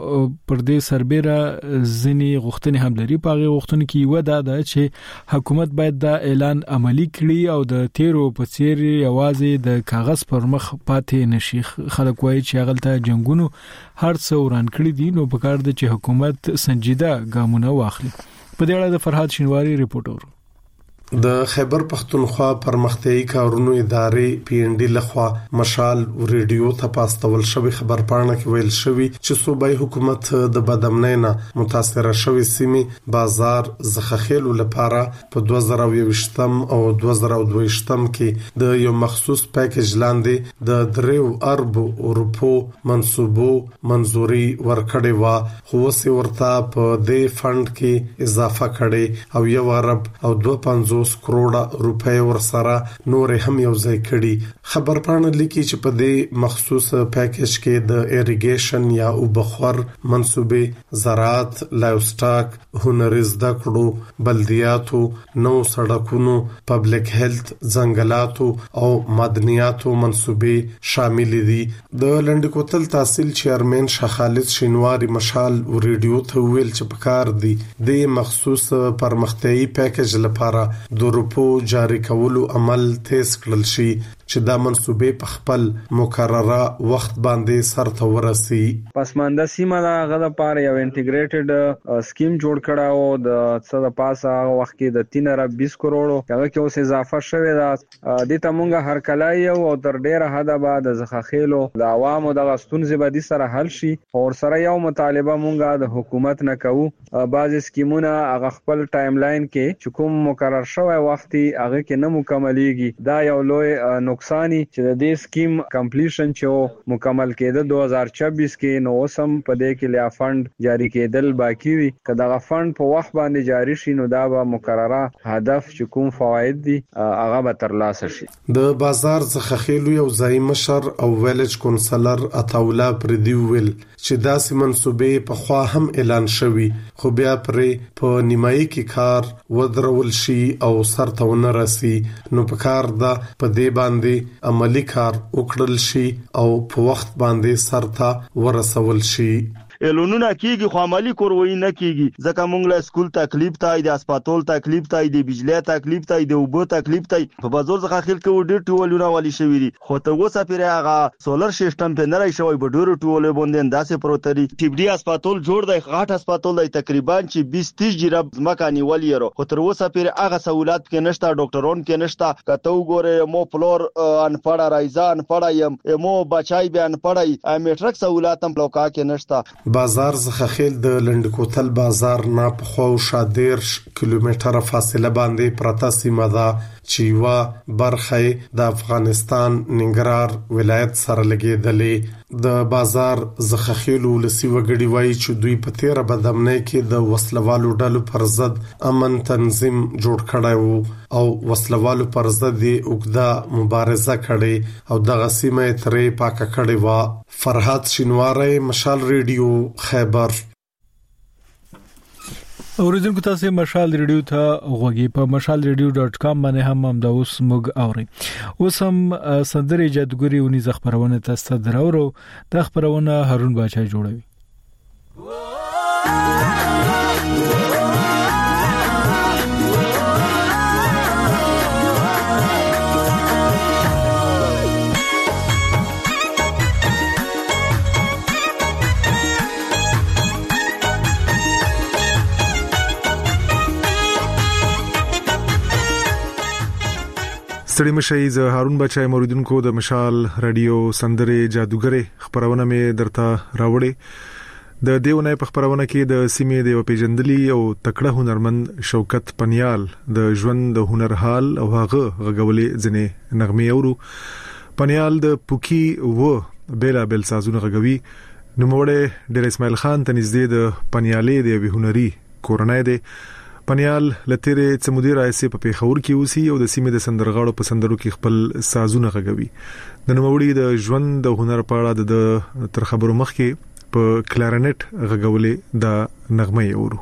پر دې سربېره ځنی غوښتنې هم لري. په هغه وختونو کې یو دا ده چې حکومت باید دا اعلان عملی کړي او د تیرو په څیر یوازې د کاغذ پر مخ پاتې نشي. خلک وایي چې هغه جنگونو هر څو وران کړی دي نو په کار دي چې حکومت سنجیده ګامونه واخلي. په دې اړه د فرحات شینواری ریپورټ اورو. د خیبر پختونخوا پرمختیایي کارونو ادارې پی ان ډي لخوا مشال ریډیو ته پاستول شوی خبر پاڼه کې ویل شوی چې صوبایي حکومت د بدامنۍ نه متاثره شوی سیمې بازار زخخیل لپاره په دوه زره یوویشتم او دوه زره دوهویشتم کې د یو مخصوص پیکیج لاندې د دریو ارب روپو منصوبو منزوري ورکړې و خو وسې ورته په دې فند کې اضافه کړي او یو ارب او دوه پنځوس کروڑ روپے ورسره نور هم یو ځای کړي. خبر پاڼه لیکي چې په دې مخصوص پیکیج کې د ایریګیشن یا اوبخور منصوبې زراعت لایوسټاک هنري زده کړو بلدیاتو نو سړکونو پبلک هیلث ځنګلاتو او مدنیاتو منصوبې شامل دي. د لنډکوتل تحصیل چیرمن شاه خالد شینواری مشال ریډیو ته ویل چې په کار دي د مخصوص پرمختیایي پیکیج لپاره د روپو جاری کولو عمل تیز کړل شي چې دا منصوبې په خپل مقرره وخت باندې سرته ورسي. پسمانده سیمه دا غو لپاره یو انټیګریټډ سکیم جوړ کړه او د څه د پاسه وخت کې د تین ارب بیس کروڑ هغه کې اوس اضافه شوه. دا د تمونګه هر کلای او تر ډیره حد بعد زخخیلو د عوامو د غستون زبدي سره حل شي او سره یو مطالبه مونږه د حکومت نه کوو. بعض سکیمونه هغه خپل ټایم لاین کې چې کوم مقرر شوی وخت هغه کې نه مکملېږي. دا یو لوی نقصانی چې د دې سکیم کمپلیشن چې مکمل کېده دوه هزار چوبیس کې نو سم په دې کې لیا فند جاری کېدل باقی وي. کله دا فند په وخت باندې جاری شي نو دا به مقرره هدف چې کوم فواید دي هغه به ترلاسه شي. د بازار زخخیلو یو ځای مشر او ویلج کونسلر عطاولا پردی ویل چې داسې منصوبې په خوا هم اعلان شوی خو بیا پرې په نیمایي کې کار ودرول شي او سرته ونه رسي. نو په کار دا په دې باندې عملی کار وکړل شي او په وخت باندې سرته ورسول شي. اعلانونه کیږي خو عملی کوروي نه کیږي ځکه مونږ له سکول تکلیف تای د اسپیټال تکلیف تای د بجلی تکلیف تای د اوبو تکلیف تای په بازار ځخه خل کې ډېر ټولونه والی شوی دي خو ته وسه پیره هغه سولر سیستم په نړۍ شوی په ډېر ټوله باندې انداسه پروتري ټیبډي اسپیټال جوړ دی غاټ اسپیټال دی تقریبا چې بیس تیس جرب مکانی ولی ورو خو تر وسه پیره هغه سہولت کې نشته ډاکټرون کې نشته کته وګوره مو فلور ان پړه رایزان پړایم مو بچای بیان پړای میټرک سہولت هم لوکا کې نشته. بازار زخخیل د لنډکوتل بازار نه په خو شادیر کیلومتره فاصله باندې پرتا سیمه ده چې وا برخه د افغانستان ننګرهار ولایت سره لګیدلې. د بازار زخخیل ولسی وګړي وایي چې دوی په تیر بدامنۍ کې د وسلوالو ډلو پر ضد امن تنظیم جوړ کړی وو او وسلوالو پر ضد وګدا مبارزه کړې او د غسیمه ترې پاکه کړې و. فرحات شینواری مشال ریډیو خیبر. اوریدونکو تاسو مشال ریډیو ته غوږی په مشال ریډیو ډاټ کام باندې هم هم دا اوس موږ اوري. اوس هم سندري جادوګری ونی ز خبرونه تاسو دراورو د خبرونه هارون باچا جوړوي. ستړي مشي ز هارون بچای موریدونکو د مشال رادیو سندره جادوګری خبرونه مې درته راوړې. د دیونه په خبرونه کې د سیمې د پیژندلي او تکړه هنرمند شوکت پنیال د ژوند د هنر حال او هغه غږولې ځنې نغمې اورو. پنیال د پوکی و بیلا بل سازونه غږوي. نوموړی ډیر اسماعیل خان ته نږدې د پنیالې د هنري کورنۍ دی. پنیال لتیره څمودي راځي په پیښور کې اوسي او د سیمې د سندرغاړو په سندرو کې خپل سازونه غږوي. د نوموړي د ژوند د هنر په اړه د تر خبرو مخکې په کلارنټ غږولې د نغمه اورو.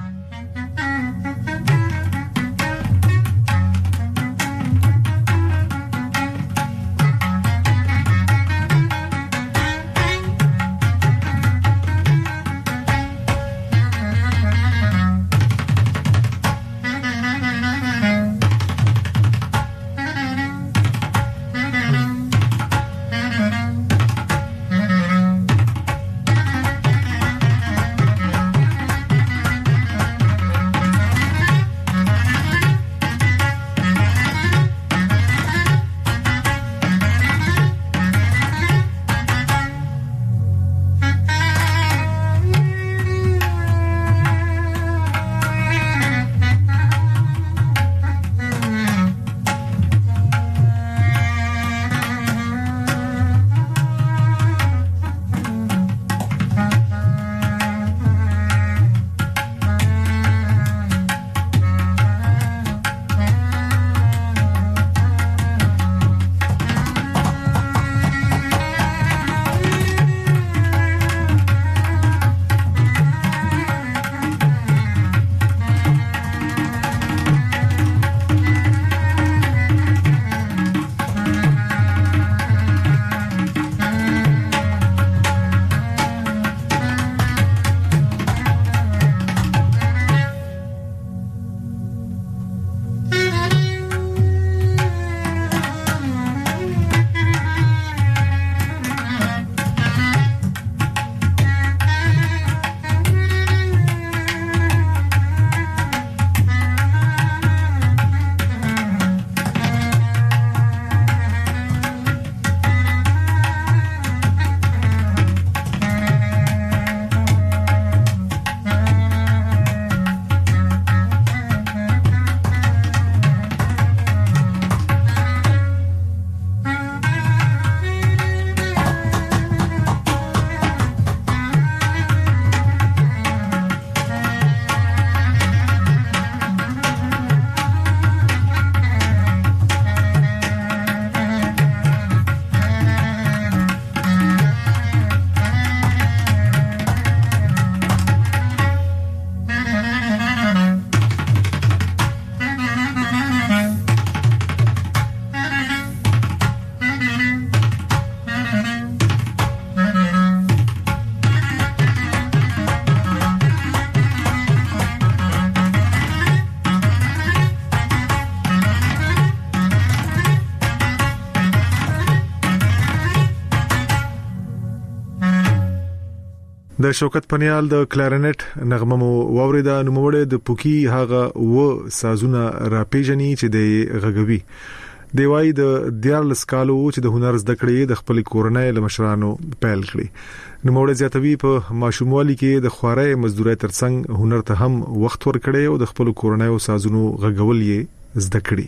د شوکت پنیال د کلارنټ نغمه مو واوریدا. نوموړی د پوکی هغه و سازونه را پیژني چې د غږوي. دی وای د دیارلس کالو چې د هنر زده کړې د خپل کورنۍ لمشرانو پیل کړي. نوموړی زیاتوي په ماشوموالي کې د خوارۍ مزدورۍ ترڅنګ هنر ته هم وخت ورکړي او د خپل کورنۍ سازونو غږول یې زده کړي.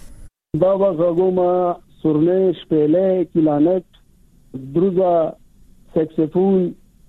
دا غږوما سورنه شپېلې کلانټ دروزا سکسفون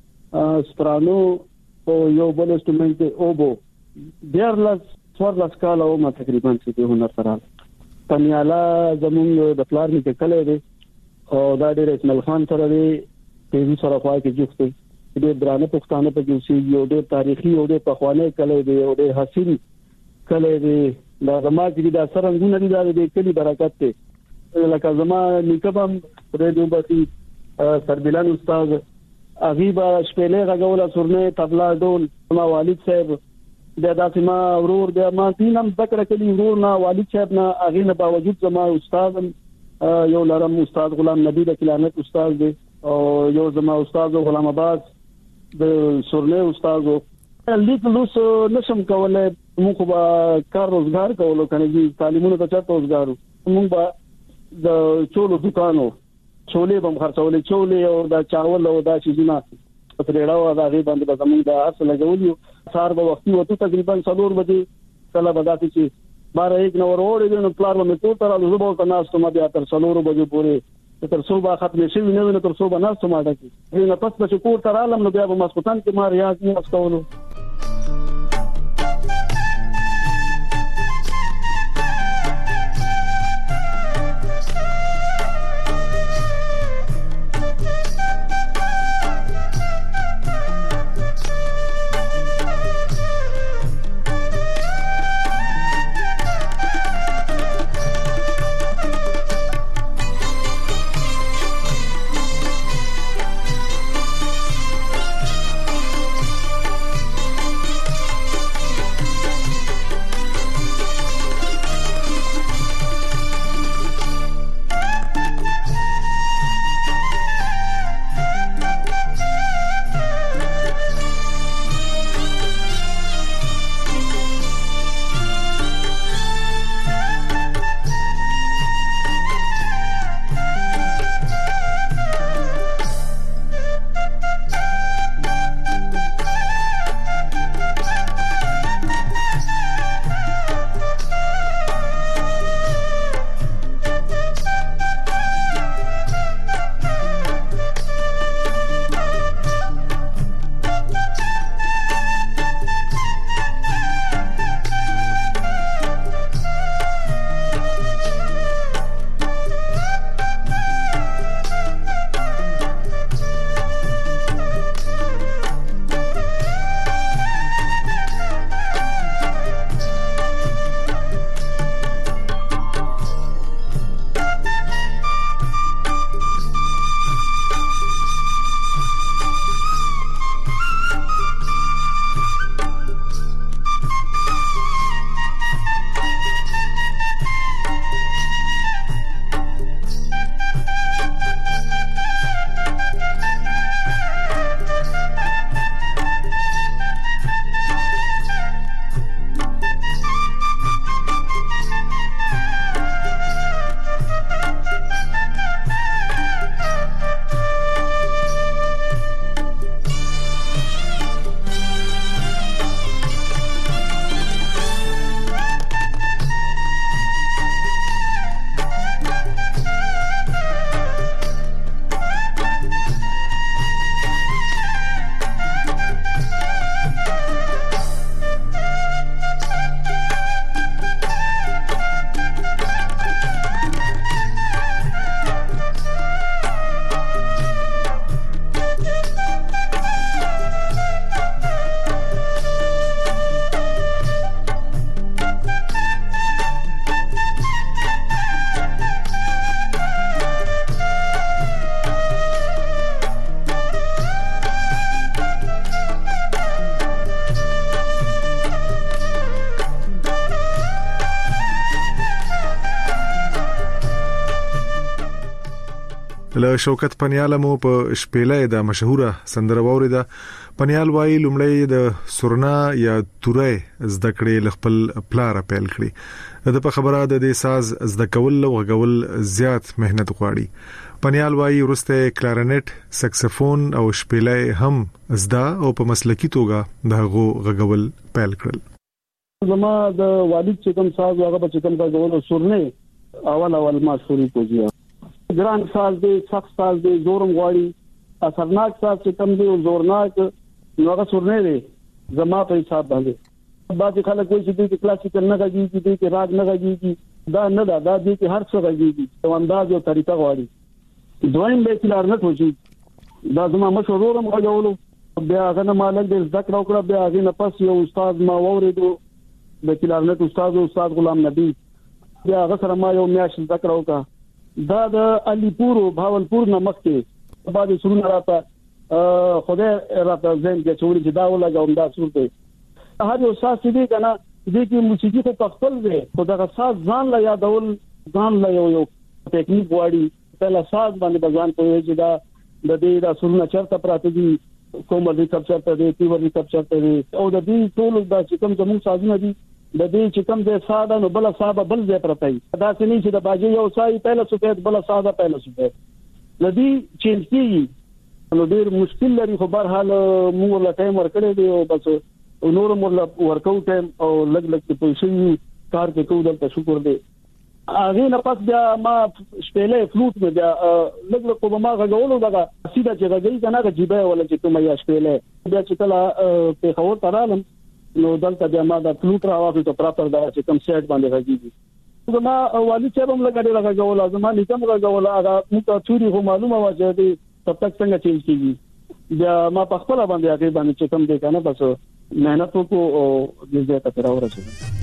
سپرانو او یو بل انسټرومنت اوبو دیارلس څوارلس کاله او ما تقریبا چې د هنر سره پنیالا زمونږ د پلان کې کله دی او دا ډېر اسماعیل خان سره دی په سره خوا کې جوړ ډېر درانه پښتانه په کې اوسېږي او ډېر تاریخي او ډېر پخوانی کلی دی او ډېر حسین کلی دی. دا زما چې دا سرنګونه دي دا د کلی برکت دی. لکه زما نیکه هم ریډیو بسی سربلان استاد اغیبا شپېلې غږول سورنه طبلا ډول ما والد صاحب دا داسې ما ورور د ما تینم ذکر کلی ورور نه والد صاحب نه اغه نه باوجود زما استاد یو لرم استاد غلام نبی د کلانت استاد دی او یو زما استاد غلام عباس د سورنه استاد لیک لوس نشم کولای موږ به کار روزګار کولو کنه چې تعلیمونو ته چاته روزګارو موږ به د چولو دکانو چولې بم خرڅولې چولې او دا چاول او دا چیزونه پرېړاو دا غي باندې به زموږ د اصل لګولیو سار به وختي وته تقریبا څلور بجې کله به داسې چې بارہ ایک نو وروړې نو پلار به تو تر له زبو ته ناس ته ما بیا تر څلور بجې پورې تر صبح ختم شي نو نو تر صبح ناس ته ما ډکې نو پس به کور تر عالم نو بیا به مسکوتان کې ما ریاض نه استولو. له شوکت پنیال مو په شپېلې د مشهوره سندره ووریده. پنیال وایي لومړی د سورنا یا تورې زده کړې خپل پلار پیل کړی. د په خبره د دې ساز زده کول او غول زیات مهنت غواړي. پنیال وایي ورسته کلارنټ، سکسفون او شپېلې هم زده او په مسلکی توګه دغه غغول پیل کړل. زما د والد چې کوم ساز هغه په کوم غول سورنه اول اول ما شروع کوجیا. ګران ساز دی، سخت ساز دی، زورم غواړي. اثرناک ساز چې کوم دی او زورناک نو هغه سورنه دی زما په حساب باندې. بعض خلک وایي چې د کلاسیکل نه غږیږي، د راګ نه غږیږي. دا نه دا د دې هر څه غږیږي، او انداز او طریقه غواړي. دویم به کلارنټ وشي. دا زما مشورورم غواړو بیا غنه مالک د ذکر او کړه بیا غنه پس یو استاد ما وریدو د کلارنت استاد استاد غلام نبی بیا غسر ما یو میاش ذکر او کا دا د علی پور بهاولپور نمک کې بعد سرونه راته خدای راته زین کې چوري چې دا ولګاوم دا صورت هر یو ساس دې کنه دې کې موسیقي په خپل دی خدای ساز ځان لا یادول ځان لا یو یو ټیکنیک واړي پهلا ساز باندې ځان په چې دا د دې دا سرونه چرته پراته دي کومه دې کپچر ته دې پیور دې کپچر ته دي او د دې ټول د چې کوم زموږ سازونه دي د دې چې کوم ځای ساده نو بل صاحب بل ځای پرته دا څه نه چې د باجی یو سای پهله سپید بل ساده پهله سپید لدی چینج کیږي نو ډیر مشکل لري خو بهر حال موږ له ټایم ورکړې دی او بس نور موږ ورکاو ټایم او لګ لګ په شي کار کې کوو دلته شکر دی اغه نه پس بیا ما شپېلې فلوټ مې بیا لګ لګ په ما غوولو دا سیده چې غږی کنه غجيبه ولا چې کومه یا شپېلې بیا چې کله په خور ترالم نو دلته بیا ما دا فلوټ راوځي ته پراپر دا چې کوم سیټ باندې غږیږي زما والي چې هم لګړې لګول زما لیکم لګول هغه موږ چوري خو معلومه و چې دې تب تک څنګه چینج کیږي بیا ما په خپل باندې هغه باندې چې کوم دې کنه بس مهنت وکړو او دې ته تر ورسېږم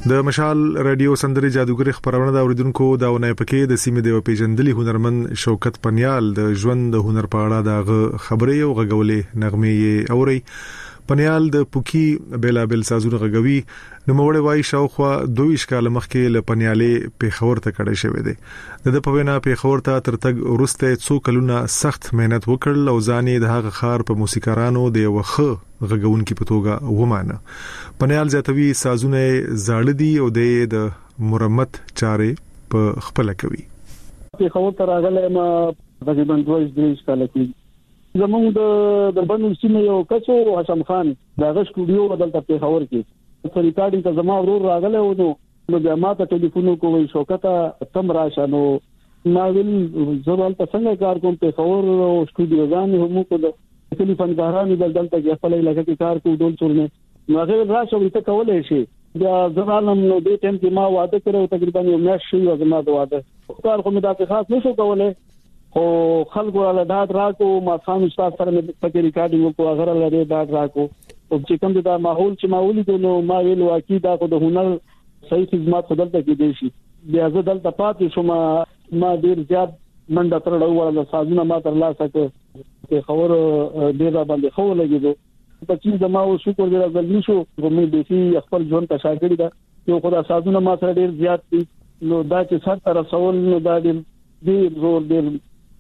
د مشال رادیو سندري جادوګر خبرونه دا اوریدونکو دا ونه پکې د سیمې د پیژندلي هنرمند شوکت پنیال د ژوند د هنر په اړه دا خبرې او غږولې نغمې اوري. پنیال د پوکی بیلابل سازونه غږوي. نو موړې وای شاوخوا دویش کال مخکې ل پنیالې پیښور ته کډه شوې ده. د په وینا پیښور ته ترتګ ورسته څو کلونه سخت مهنت وکړل او ځانې د هغه خار په موسیقارانو د وخه غږونکو په توګه ومانه. پنیال زیاتوي سازونه زاړه دي او د مرمت چارې په خپل کوي. پیښور ته راغله ما تقریبا دوه درې کال کې زموږ د دربند سیمه یو کچو حسن خان دغه سټوډیو بدلته پیښور کې په ریکارډینګ ته زما ورور راغله و نو نو بیا ما ته ټلیفون کوی شوکتا تم راشه نو ما ویل زبال ته څنګه کار کوم پیښور او سټوډیو ځان هم کو د ټلیفون غارانې دلته کې خپل علاقې کې کار کوم ډول چورنه نو هغه راشه وي ته کولای شي بیا زبالم نو دې ټیم کې ما واده کړو تقریبا یو میاشت شي او زما د واده کار کوم دا په خاص نشو کولای او خلکو له داد راکو ما خام استاد سره مې پکې ریکارډینګ کو هغه له داد راکو او چې کوم دا ماحول چې ماحولي دی نو ما ویل واکې دا خو د هنر صحیح خدمات خدلته کې دی شي بیا زه دلته پاتې شوم ما ډیر زیات منډه ترړو ولا سازونه ما تر لاسه کې خبر ډیر باندې خو لګیدو په چې زما او شکر دې راځل نشو کومې دې خپل ژوند ته شاګرد ده یو خدای سازونه ما سره ډیر زیات دي نو دا چې سر تر رسول نو دا ډیر ډیر زور ډیر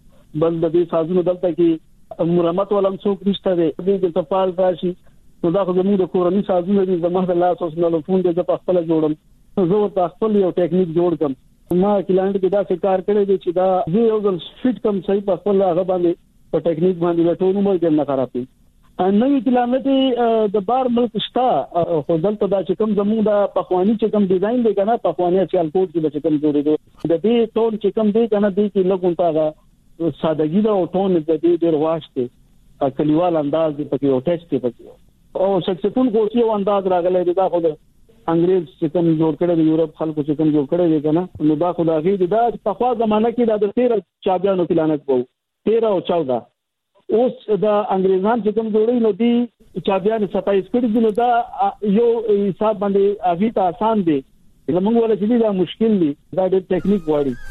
بل د دې سازونو دلته کې مرمت ولم څوک نشته دی د تفال راشي نو دا خو زموږ د کورنۍ سازونه دي زموږ د لاس اوس نه فون د په خپل جوړم زه په خپل یو ټیکنیک جوړ کم ما کلاینټ کې دا څه کار کړی دی چې دا زه یو ځل فټ کم صحیح په خپل هغه باندې په ټیکنیک باندې ټول عمر کې نه خرابې ان نوې کلاینټ د بار ملک شتا خو دلته دا چې کوم زموږ د پخوانی چې کوم ډیزاین دی کنه پخوانی چې الکوټ کې چې کوم جوړېدو د دې ټول چې کوم دی کنه دی کې لګونتا سادهګي دا او ټون د دې ډېر واشته کلیوال انداز دی پکې او ټیکس دی پکې او سکسفون کوشي او انداز راغلی دی دا خو د انګريز چې کوم جوړ کړی دی یورپ خلکو چې کوم جوړ کړی دی کنه نو دا خو دا غي دا په خوا زمانہ کې دا د تیرہ چابیانو پلانټ وو تیرہ او چودہ اوس دا انګريزان چې کوم جوړی نو دی چابیان ستایس کړی دی نو دا یو حساب باندې اغي ته آسان دی زموږ ولا چې دا مشکل دی دا ډېر ټیکنیک وایي.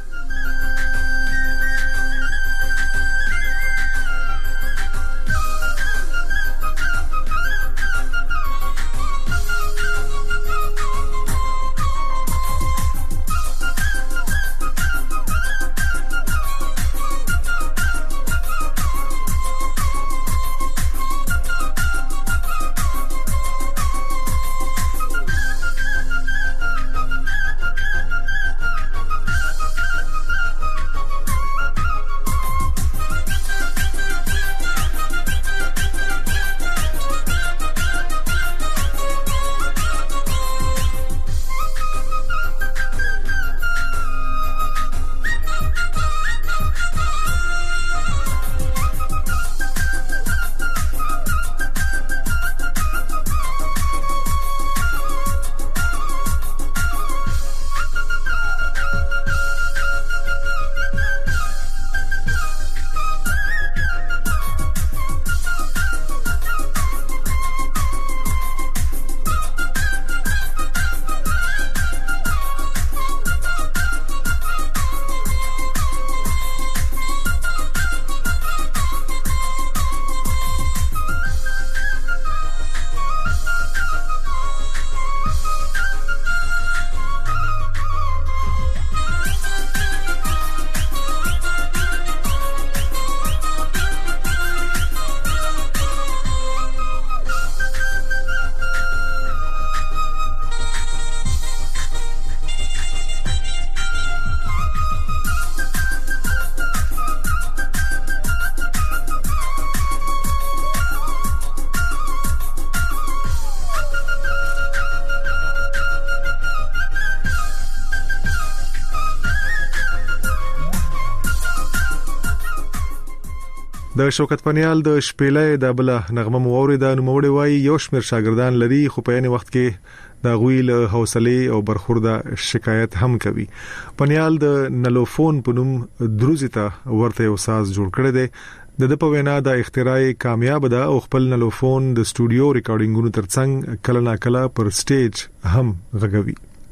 د شوکت پنیال د شپېلې د بل نغمه موري د نوموړي وای یو شمیر شاګردان لري خو په یاني وخت کې د غویل حوصله او برخورده شکایت هم کوي. پنیال د نلوفون په نوم دروزیتا ورته یو ساز جوړ کړی دی. د د په وینا د اختراع کامیاب ده او خپل نلوفون د سټوډیو ریکارډینګونو ترڅنګ کله نا کله پر سټیج هم غږوي.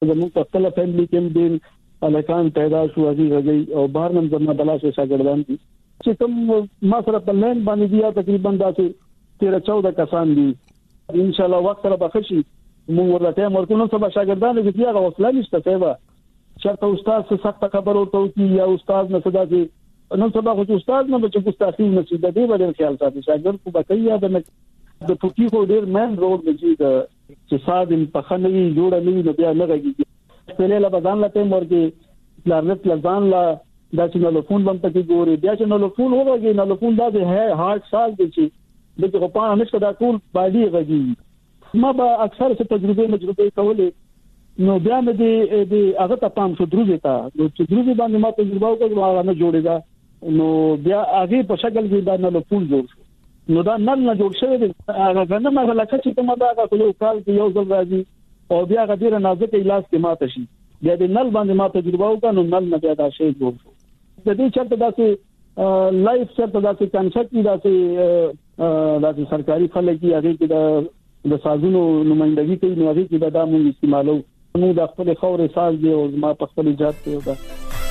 زموږ په خپل فیملی کې دین الکان پیدا شو هغه غږی او بهر نم زما بلاشه شاګردان دي چې کوم ما سره په لین باندې بیا تقریبا داسې تیرہ چودہ کسان دي ان شاء الله وخت سره بخشي موږ ورته مرکونو سبا شاګردان دي چې هغه وصله نشته سبا شرط استاد څه سخت خبر ورته کی یا استاد نه صدا دي نو سبا خو استاد نه بچو ګستاخی نه شي د دې باندې خیال ساتي شاګرد کو بکیا د د پوکی خو ډیر مین رول دی چې صادم په خنوي جوړه نه نه بیا نه راګي پهله لا بدان لته مرګي لارنت لزان لا دا چې نو فون باندې کې ګوري بیا چې نو فون وګوري نو فون دا دی هارت سال دی چې دغه په اړه نشته دا ټول باندې غږی ما به اکثر څه تجربه مجربه کولې نو بیا مې دې دې هغه ته پام شو دروځه تا نو چې دروځه باندې ما تجربه وکړه هغه نه جوړېدا نو بیا هغه په شکل کې دا نو فون جوړ نو دا نل نه جوړ شوی دی هغه نه ما لکه چې کومه دا هغه یو کال کې یو ځل راځي او بیا هغه ډیر نازک علاج کې ماته شي بیا د نل باندې ما تجربه وکړه نو نل نه بیا دا شی جوړ شو د دې چرته داسې لایف چرته داسې کنسپټ دی داسې داسې سرکاري خلک دی هغه کې د د سازونو نمائندګي کوي نو هغه کې دا موږ استعمالو موږ د خپل خورې ساز دی او ما په خپل ایجاد کړو دا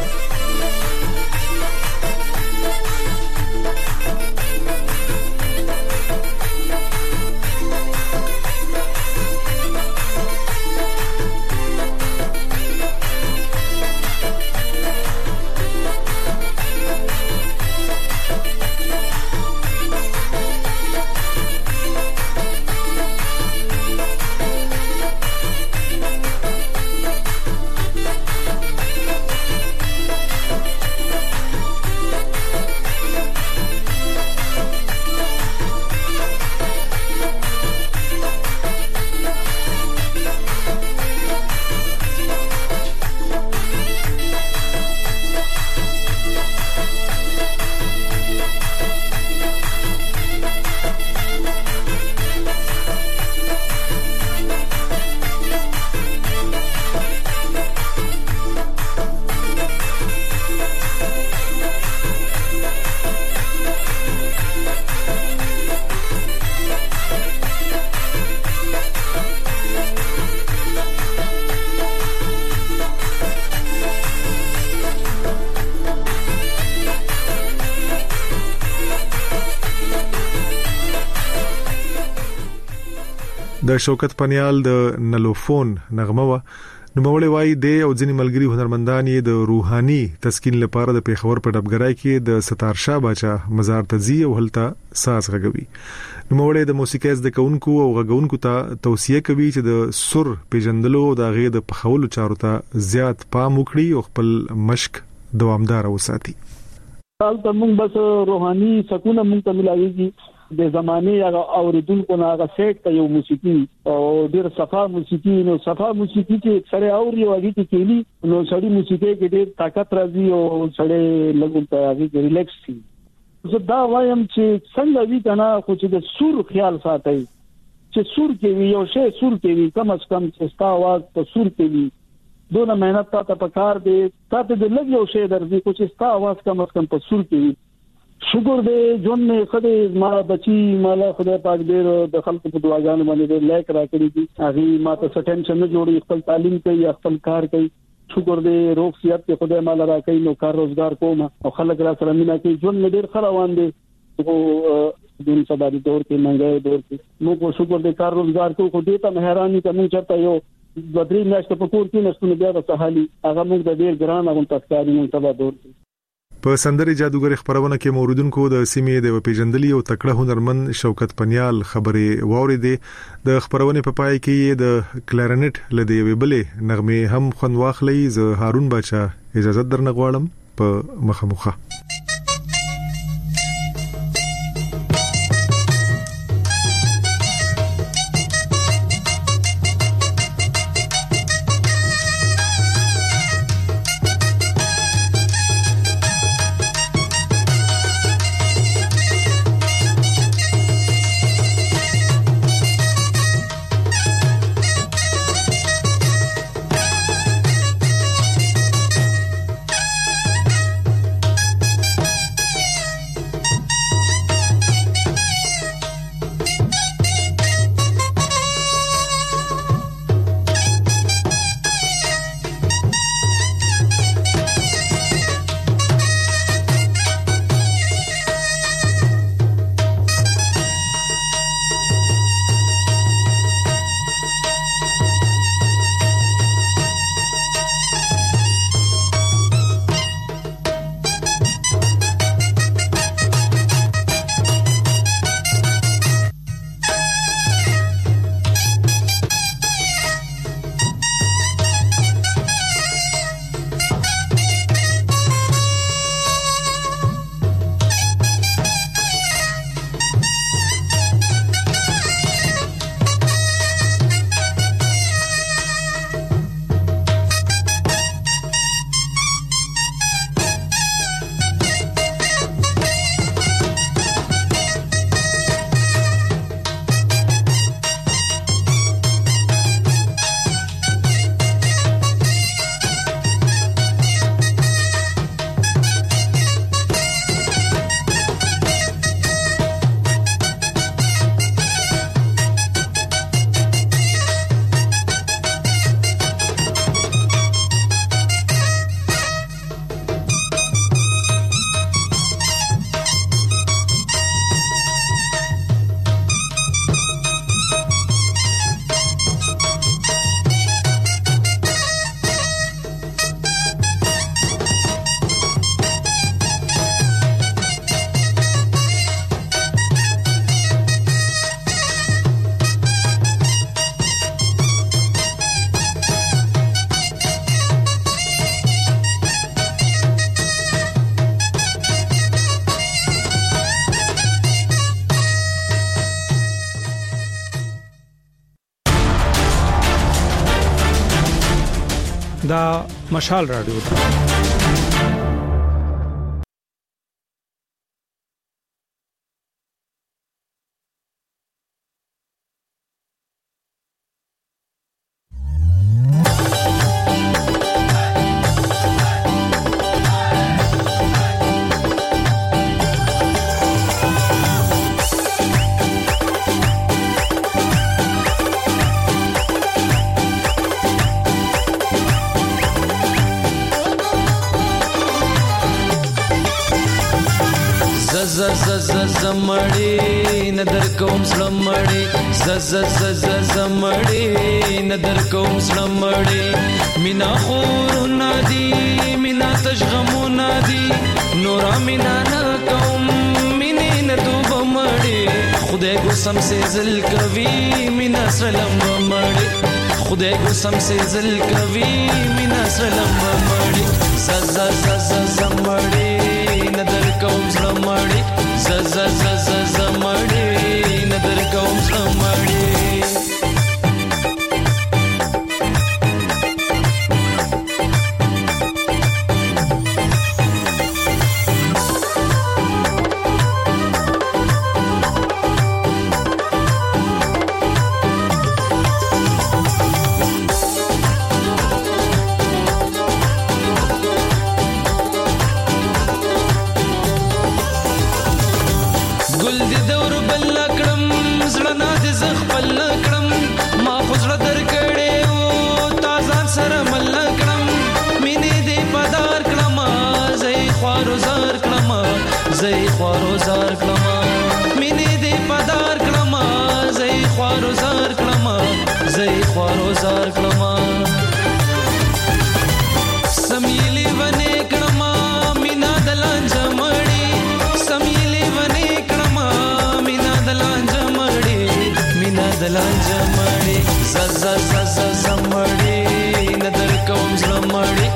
د شوکت پنیال د نلوفون نغمه و نو مولوی وای د او ځینی ملګری هنرمندان یې د روحاني تسکین لپاره د پیښور په ډبګرای کې د ستار شاه باچا مزار تزي او هلته ساز غږوي نو مولوی د موسیقي د کونکو او غږونکو ته توصيه کوي چې د سر پیژندلو د غې د پخولو چارو ته زیات پام وکړي او خپل مشق دوامدار وساتي. حال ته موږ بس روحاني سکون موږ ته ملایږي د زمانه هغه اوریدونکو نه هغه سیټ ته یو موسیقي او ډیر صفا موسیقي نو صفا موسیقي چې سره اوري او هغه کې کېلي نو سړی موسیقي کې ډیر طاقت راځي او سړی لګون ته هغه ریلیکس شي. زه دا وایم چې څنګه وی کنه خو چې د سور خیال ساتي چې سور کې وي او شی سور کې وي کم از کم چې ستا आवाज په سور کې وي دونه مهنت ته پکار دی تاسو د لګ یو شی درځي خو چې ستا आवाज کم از کم په سور کې وي. شکر دې جون نه خدای ما بچي مالا خدای پاک دې د خلکو په دعاګانو باندې دې لایک راکړي دي هغه ما ته ټینشن نه جوړي خپل تعلیم کوي خپل کار کوي شکر دې روغ صحت ته خدای مالا راکړي نو کار روزګار کوم او خلک را سره مینا کوي جون نه ډیر خروان دي او دین سبا دي دور کې منګي دور کې نو کو شکر دې کار روزګار کو خو دې ته مهرباني کوم چرته یو بدري میاشت په کور کې نشو بیا د سهالي هغه موږ د ډیر ګران او تاسکاري نو سبا دور کې په سندري جادوګر خبرونه کې موردونکو د سیمې د پیژندلي او تکړه هنرمند شوکت پنیال خبرې واوریدې د خبرونه په پای کې د کلارنټ لدی ویبلې نغمه هم خون واخلې ز هارون بچا اجازه درنغواړم په مخمخه دا مشال رادیو ده. زمړی ندر کوم سلمړی ز ز ز ز زمړی ندر کوم سلمړی مینا خور نادي مینا تشغمو نادي نورا مینا نا کوم مینه ندوب مړی خدای کو سم سے زل کوي مینا سلم مړی خدای کو سم سے زل کوي مینا سلم مړی ز ز ز ز زمړی ندر کوم سلمړی ز ز ز ز زمړی ندر کوم سلمړی زئی خوارو زار کلمه مینه دې پدار کلمه زئی خوارو زار کلمه زئی خوارو زار کلمه سمیلی ونه کلمه مینا دلانج مړی سمیلی ونه کلمه مینا دلانج مړی مینا دلانج مړی ز ز ز ز مړی ندر کوم زړه مړی